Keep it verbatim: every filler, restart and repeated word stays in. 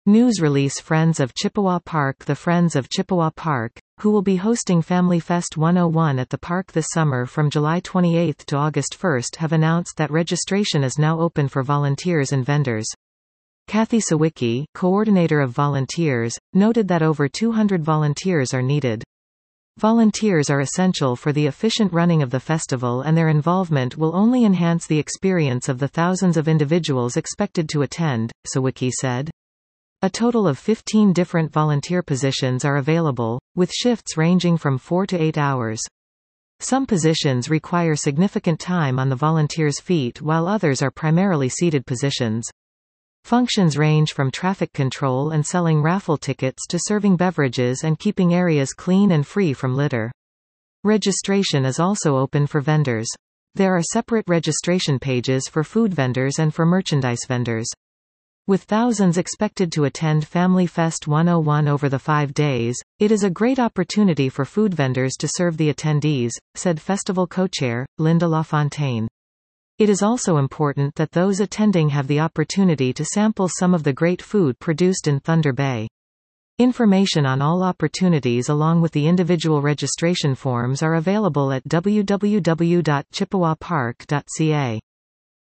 News release. Friends of Chippewa Park. The Friends of Chippewa Park, who will be hosting Family Fest one oh one at the park this summer from July twenty-eighth to August first, have announced that registration is now open for volunteers and vendors. Kathy Sawicki, coordinator of volunteers, noted that over two hundred volunteers are needed. Volunteers are essential for the efficient running of the festival, and their involvement will only enhance the experience of the thousands of individuals expected to attend, Sawicki said. A total of fifteen different volunteer positions are available, with shifts ranging from four to eight hours. Some positions require significant time on the volunteers' feet, while others are primarily seated positions. Functions range from traffic control and selling raffle tickets to serving beverages and keeping areas clean and free from litter. Registration is also open for vendors. There are separate registration pages for food vendors and for merchandise vendors. With thousands expected to attend Family Fest one oh one over the five days, it is a great opportunity for food vendors to serve the attendees, said festival co-chair, Linda LaFontaine. It is also important that those attending have the opportunity to sample some of the great food produced in Thunder Bay. Information on all opportunities along with the individual registration forms are available at w w w dot chippewa park dot c a.